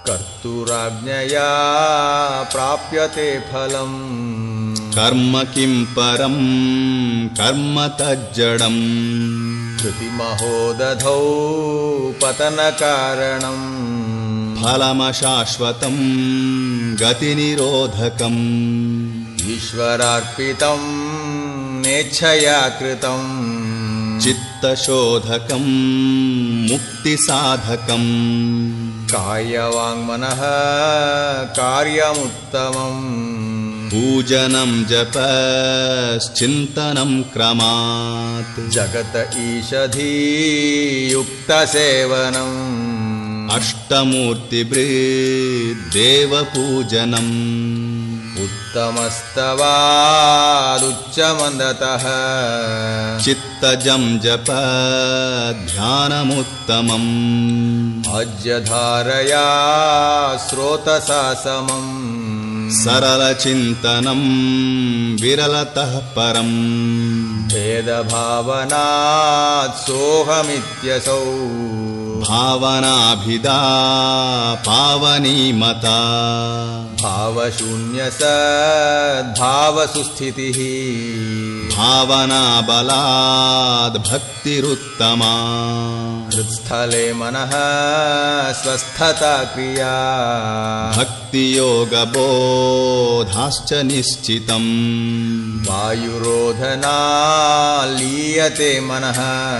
कर्तुराज्ञया प्राप्यते फलम् कर्म किं परं कर्म तज्जडम् कृतिमहोदधौ पतनकारणम् फलमशाश्वतं गतिनिरोधकम् ईश्वरार्पितं नेच्छया कृतं चित्तशोधकं मुक्तिसाधकम् कायवाङ्मनः कार्यमुत्तमम् पूजनं जपश्चिन्तनं क्रमात् जगत ईषधीयुक्तसेवनम् अष्टमूर्तिभृद्देवपूजनम् उत्तमस्तवादुच्चमन्दतः चित्तजं जप ध्यानमुत्तमम् अज्यधारया स्रोतसा समम् सरलचिन्तनं विरलतः परम् भेदभावनात् सोऽहमित्यसौ भावनाभिदा पावनीमता भावशून्यसद्भावसुस्थितिः भावनाबलाद् भक्तिरुत्तमा हृत्स्थले मनः स्वस्थता क्रिया भक्तियोगबोधाश्च निश्चितम् वायुरोधनालीयते मनः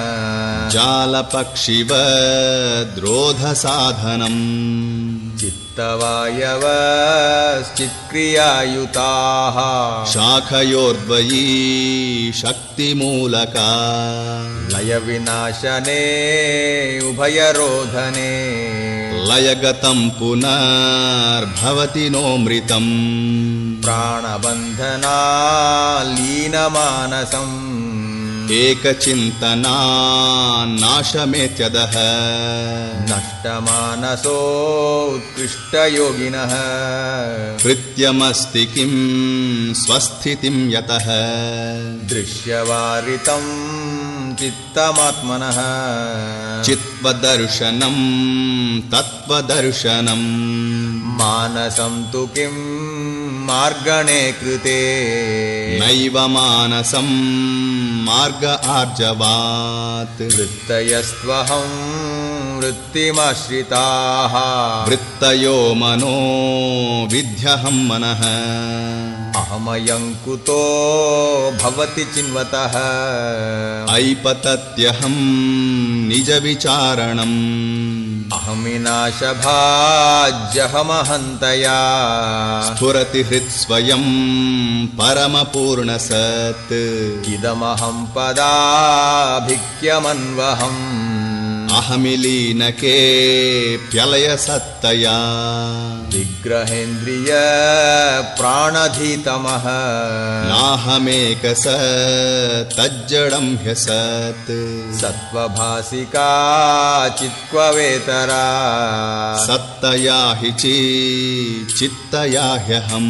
जालपक्षिवद्रोधसाधनम् चित्तवायवश्चित्क्रियायुताः शाखयोर्द्वयी शक्तिमूलका लयविनाशने उभयरोधने लयगतं पुनर्भवति नोऽमृतम् प्राणबन्धनालीनमानसम् एकचिन्तनान्नाशमेत्यदः नष्टमानसोत्कृष्टयोगिनः कृत्यमस्ति किं स्वस्थितिं यतः दृश्यवारितं चित्तमात्मनः चित्वदर्शनं तत्त्वदर्शनम् मानसं तु किं मार्गणे कृते नैव मानसं मार्ग आर्जवात् वृत्तयस्त्वहं वृत्तिमाश्रिताः वृत्तयो मनो विध्यहं मनः अहमयं कुतो भवति चिन्वतः ऐपतत्यहं निजविचारणम् अहमिनाशभाज्यहमहन्तया स्फुरति हृत्स्वयं परमपूर्णसत् इदमहं पदाभिक्यमन्वहम् अहमिलीनके प्यलयसत्तया विग्रहेन्द्रिय प्राणधीतमः नाहमेकसत्तज्जडं ह्यसत् सत्त्वभासिका चित्क्ववेतरा सत्तया हि चित्तया ह्यहम्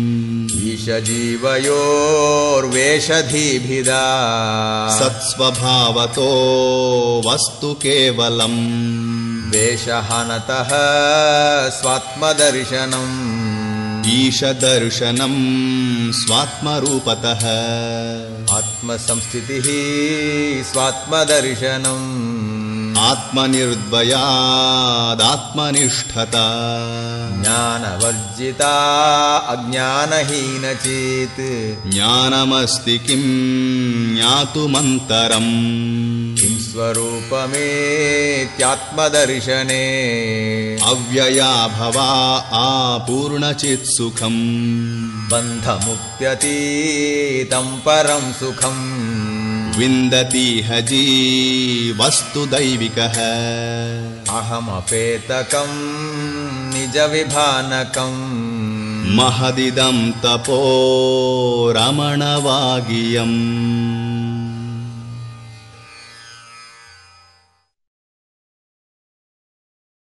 ईशजीवयोर्वेषधीभिदा सत्स्वभावतो वस्तु केवलम् वेषहानतः स्वात्मदर्शनम् ईशदर्शनं स्वात्मरूपतः आत्मसंस्थितिः स्वात्मदर्शनम् आत्मनिर्द्वयादात्मनिष्ठता ज्ञानवर्जिता अज्ञानहीनचेत् ज्ञानमस्ति किं ज्ञातुमन्तरम् किं स्वरूपमेत्यात्मदर्शने अव्यया भवा आपूर्णचित्सुखम् बन्धमुक्त्यतीतं परं सुखम् विन्दतीह जीवस्तुदैविकः अहमपेतकं निजविभानकम् महदिदं तपो रमणवागियम्